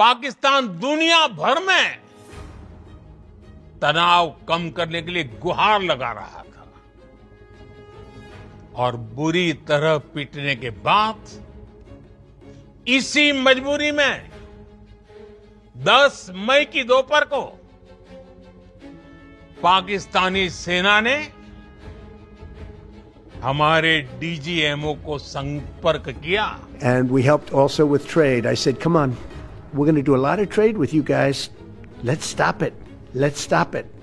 पाकिस्तान दुनिया भर में तनाव कम करने के लिए गुहार लगा रहा था और बुरी तरह पीटने के बाद इसी मजबूरी में 10 मई की दोपहर को पाकिस्तानी सेना ने हमारे डीजीएमओ को संपर्क किया. And we helped also with trade. I said, come on, we're going to do a lot of trade with you guys. Let's stop it. Let's stop it.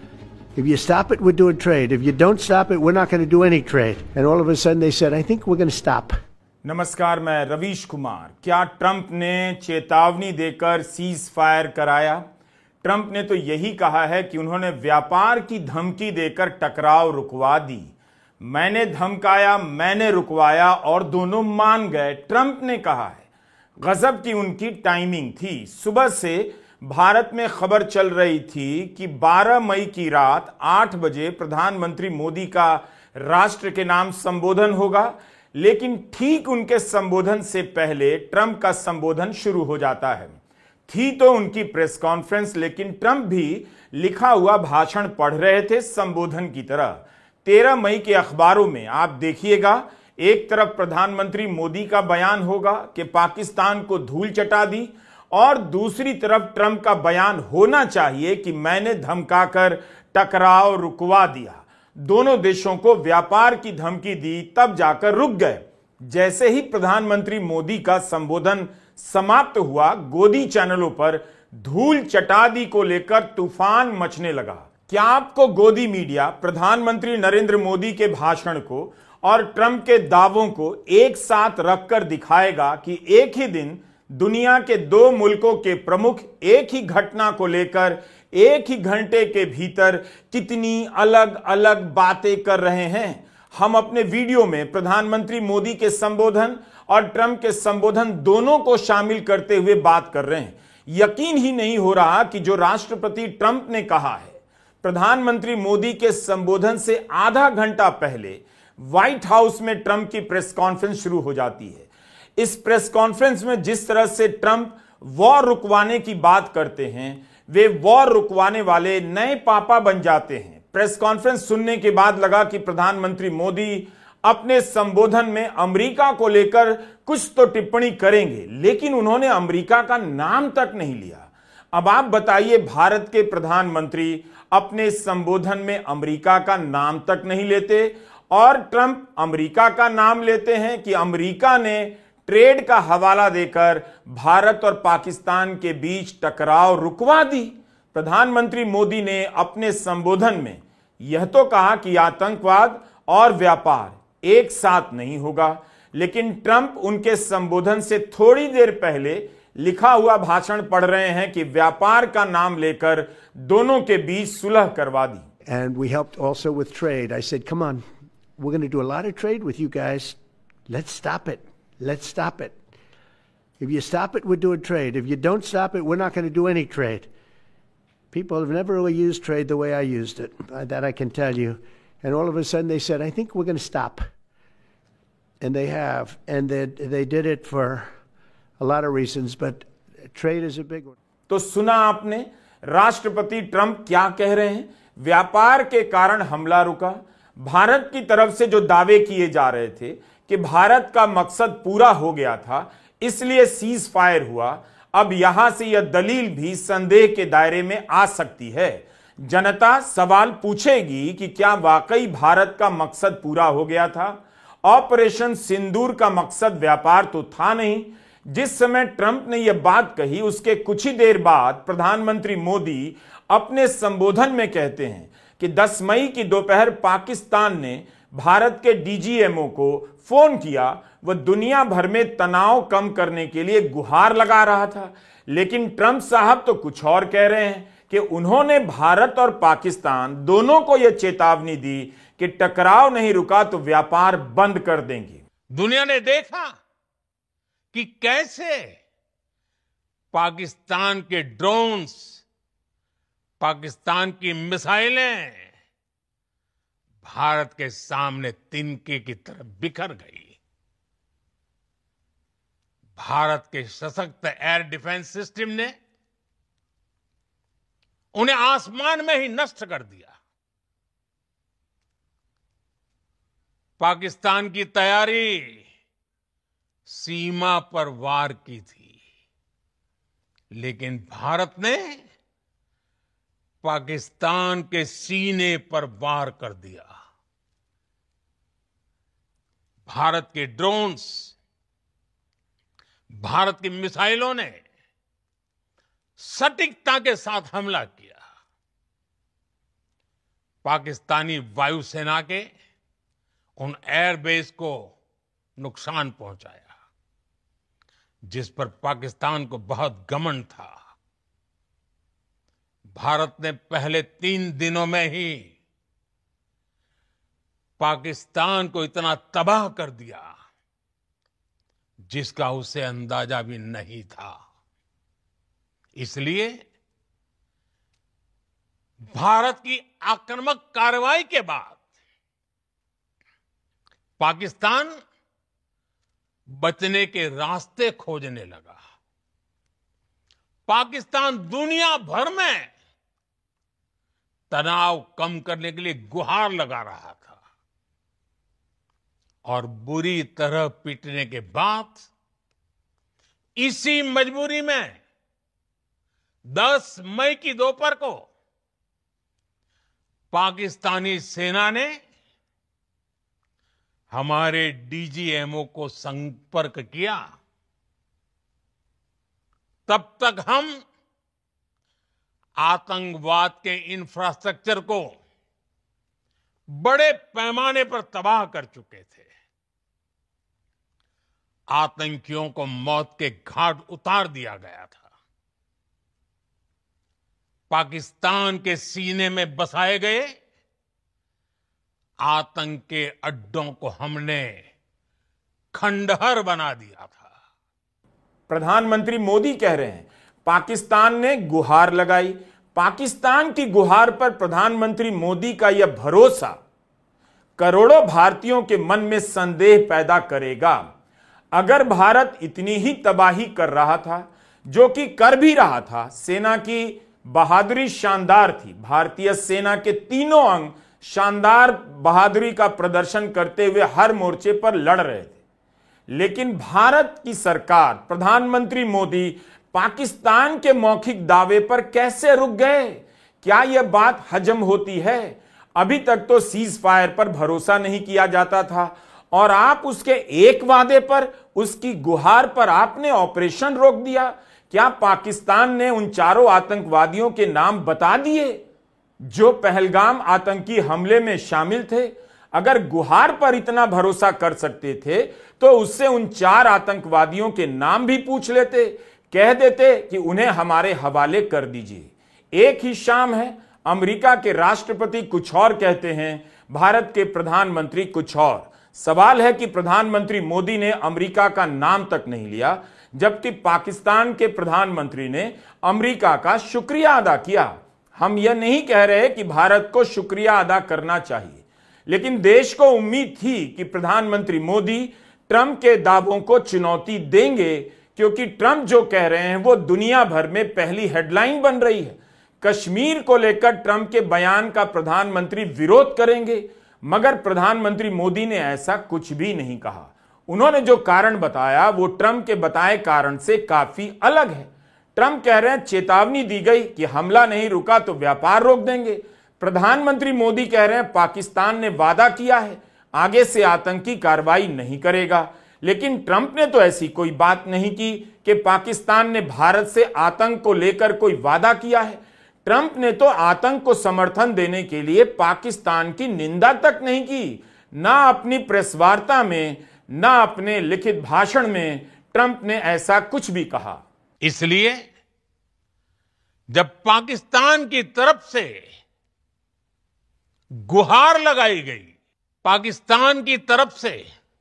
If you stop it, we're doing trade. If you don't stop it, we're not going to do any trade. And all of a sudden they said, I think we're going to stop. नमस्कार, मैं रवीश कुमार. क्या Trump ने चेतावनी देकर cease fire कराया? Trump ने तो यही कहा है कि उन्होंने व्यापार की धमकी देकर टकराव रुकवा दी. मैंने धमकाया, मैंने रुकवाया और दोनों मान गए, ट्रंप ने कहा है. गजब की उनकी टाइमिंग थी. सुबह से भारत में खबर चल रही थी कि 12 मई की रात 8 बजे प्रधानमंत्री मोदी का राष्ट्र के नाम संबोधन होगा, लेकिन ठीक उनके संबोधन से पहले ट्रंप का संबोधन शुरू हो जाता है. थी तो उनकी प्रेस कॉन्फ्रेंस, लेकिन ट्रंप भी लिखा हुआ भाषण पढ़ रहे थे संबोधन की तरह. 13 मई के अखबारों में आप देखिएगा, एक तरफ प्रधानमंत्री मोदी का बयान होगा कि पाकिस्तान को धूल चटा दी, और दूसरी तरफ ट्रंप का बयान होना चाहिए कि मैंने धमकाकर टकराव रुकवा दिया. दोनों देशों को व्यापार की धमकी दी, तब जाकर रुक गए. जैसे ही प्रधानमंत्री मोदी का संबोधन समाप्त हुआ, गोदी चैनलों पर धूल चटा दी को लेकर तूफान मचने लगा. क्या आपको गोदी मीडिया प्रधानमंत्री नरेंद्र मोदी के भाषण को और ट्रंप के दावों को एक साथ रखकर दिखाएगा कि एक ही दिन दुनिया के 2 मुल्कों के प्रमुख एक ही घटना को लेकर एक ही घंटे के भीतर कितनी अलग अलग बातें कर रहे हैं? हम अपने वीडियो में प्रधानमंत्री मोदी के संबोधन और ट्रंप के संबोधन दोनों को शामिल करते हुए बात कर रहे हैं. यकीन ही नहीं हो रहा कि जो राष्ट्रपति ट्रंप ने कहा है, प्रधानमंत्री मोदी के संबोधन से आधा घंटा पहले व्हाइट हाउस में ट्रंप की प्रेस कॉन्फ्रेंस शुरू हो जाती है. इस प्रेस कॉन्फ्रेंस में जिस तरह से ट्रंप वॉर रुकवाने की बात करते हैं, वे वॉर रुकवाने वाले नए पापा बन जाते हैं. प्रेस कॉन्फ्रेंस सुनने के बाद लगा कि प्रधानमंत्री मोदी अपने संबोधन में अमेरिका को लेकर कुछ तो टिप्पणी करेंगे, लेकिन उन्होंने अमेरिका का नाम तक नहीं लिया. अब आप बताइए, भारत के प्रधानमंत्री अपने संबोधन में अमेरिका का नाम तक नहीं लेते और ट्रंप अमेरिका का नाम लेते हैं कि अमेरिका ने ट्रेड का हवाला देकर भारत और पाकिस्तान के बीच टकराव रुकवा दी. प्रधानमंत्री मोदी ने अपने संबोधन में यह तो कहा कि आतंकवाद और व्यापार एक साथ नहीं होगा, लेकिन ट्रंप उनके संबोधन से थोड़ी देर पहले लिखा हुआ भाषण पढ़ रहे हैं कि व्यापार का नाम लेकर दोनों के बीच सुलह करवा दी. And we helped also with trade. I said, come on, we're going to do a lot of trade with you guys. Let's stop it. Let's stop it. If you stop it, we're doing trade. If you don't stop it, we're not going to do any trade. People have never really used trade the way I used it. That I can tell you. And all of a sudden they said, I think we're going to stop. And they have. And they did it for a lot of reasons, but trade is a big one. तो सुना आपने राष्ट्रपति Trump क्या कह रहे हैं? व्यापार के कारण हमला रुका. भारत की तरफ से जो दावे किए जा रहे थे कि भारत का मकसद पूरा हो गया था, इसलिए सीज फायर हुआ, अब यहां से यह दलील भी संदेह के दायरे में आ सकती है. जनता सवाल पूछेगी कि क्या वाकई भारत का मकसद पूरा हो गया था? ऑपरेशन सिंदूर का मकसद व्यापार तो था नहीं. जिस समय ट्रंप ने यह बात कही, उसके कुछ ही देर बाद प्रधानमंत्री मोदी अपने संबोधन में कहते हैं कि 10 मई की दोपहर पाकिस्तान ने भारत के डीजीएमओ को फोन किया. वह दुनिया भर में तनाव कम करने के लिए गुहार लगा रहा था, लेकिन ट्रंप साहब तो कुछ और कह रहे हैं कि उन्होंने भारत और पाकिस्तान दोनों को यह चेतावनी दी कि टकराव नहीं रुका तो व्यापार बंद कर देंगे. दुनिया ने देखा कि कैसे पाकिस्तान के ड्रोन्स, पाकिस्तान की मिसाइलें भारत के सामने तिनके की तरह बिखर गई. भारत के सशक्त एयर डिफेंस सिस्टम ने उन्हें आसमान में ही नष्ट कर दिया। पाकिस्तान की तैयारी सीमा पर वार की थी, लेकिन भारत ने पाकिस्तान के सीने पर वार कर दिया। भारत के ड्रोन्स, भारत की मिसाइलों ने सटीकता के साथ हमला किया। पाकिस्तानी वायुसेना के उन एयरबेस को नुकसान पहुंचाया, जिस पर पाकिस्तान को बहुत घमंड था। भारत ने पहले 3 दिनों में ही पाकिस्तान को इतना तबाह कर दिया जिसका उसे अंदाजा भी नहीं था। इसलिए भारत की आक्रामक कार्रवाई के बाद पाकिस्तान बचने के रास्ते खोजने लगा। पाकिस्तान दुनिया भर में तनाव कम करने के लिए गुहार लगा रहा था, और बुरी तरह पीटने के बाद इसी मजबूरी में 10 मई की दोपहर को पाकिस्तानी सेना ने हमारे डीजीएमओ को संपर्क किया। तब तक हम आतंकवाद के इंफ्रास्ट्रक्चर को बड़े पैमाने पर तबाह कर चुके थे। आतंकियों को मौत के घाट उतार दिया गया था। पाकिस्तान के सीने में बसाए गए आतंक के अड्डों को हमने खंडहर बना दिया था। प्रधानमंत्री मोदी कह रहे हैं पाकिस्तान ने गुहार लगाई। पाकिस्तान की गुहार पर प्रधानमंत्री मोदी का यह भरोसा करोड़ों भारतीयों के मन में संदेह पैदा करेगा। अगर भारत इतनी ही तबाही कर रहा था, जो कि कर भी रहा था, सेना की बहादुरी शानदार थी। भारतीय सेना के तीनों अंग शानदार बहादुरी का प्रदर्शन करते हुए हर मोर्चे पर लड़ रहे थे, लेकिन भारत की सरकार, प्रधानमंत्री मोदी पाकिस्तान के मौखिक दावे पर कैसे रुक गए? क्या यह बात हजम होती है? अभी तक तो सीज फायर पर भरोसा नहीं किया जाता था, और आप उसके एक वादे पर, उसकी गुहार पर आपने ऑपरेशन रोक दिया। क्या पाकिस्तान ने उन चारों आतंकवादियों के नाम बता दिए जो पहलगाम आतंकी हमले में शामिल थे? अगर गुहार पर इतना भरोसा कर सकते थे तो उससे उन 4 आतंकवादियों के नाम भी पूछ लेते, कह देते कि उन्हें हमारे हवाले कर दीजिए। एक ही शाम है, अमेरिका के राष्ट्रपति कुछ और कहते हैं, भारत के प्रधानमंत्री कुछ और। सवाल है कि प्रधानमंत्री मोदी ने अमेरिका का नाम तक नहीं लिया, जबकि पाकिस्तान के प्रधानमंत्री ने अमेरिका का शुक्रिया अदा किया। हम यह नहीं कह रहे कि भारत को शुक्रिया अदा करना चाहिए, लेकिन देश को उम्मीद थी कि प्रधानमंत्री मोदी ट्रंप के दावों को चुनौती देंगे, क्योंकि ट्रंप जो कह रहे हैं वो दुनिया भर में पहली हेडलाइन बन रही है। कश्मीर को लेकर ट्रंप के बयान का प्रधानमंत्री विरोध करेंगे, मगर प्रधानमंत्री मोदी ने ऐसा कुछ भी नहीं कहा। उन्होंने जो कारण बताया वो ट्रंप के बताए कारण से काफी अलग है। ट्रंप कह रहे हैं चेतावनी दी गई कि हमला नहीं रुका तो व्यापार रोक देंगे। प्रधानमंत्री मोदी कह रहे हैं पाकिस्तान ने वादा किया है आगे से आतंकी कार्रवाई नहीं करेगा, लेकिन ट्रंप ने तो ऐसी कोई बात नहीं की कि पाकिस्तान ने भारत से आतंक को लेकर कोई वादा किया है। ट्रंप ने तो आतंक को समर्थन देने के लिए पाकिस्तान की निंदा तक नहीं की। ना अपनी प्रेस वार्ता में, ना अपने लिखित भाषण में ट्रंप ने ऐसा कुछ भी कहा। इसलिए जब पाकिस्तान की तरफ से गुहार लगाई गई, पाकिस्तान की तरफ से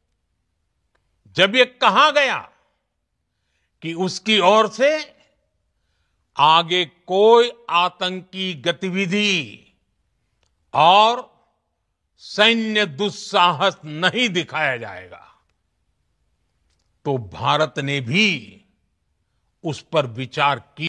जब ये कहा गया कि उसकी ओर से आगे कोई आतंकी गतिविधि और सैन्य दुस्साहस नहीं दिखाया जाएगा, तो भारत ने भी उस पर विचार किया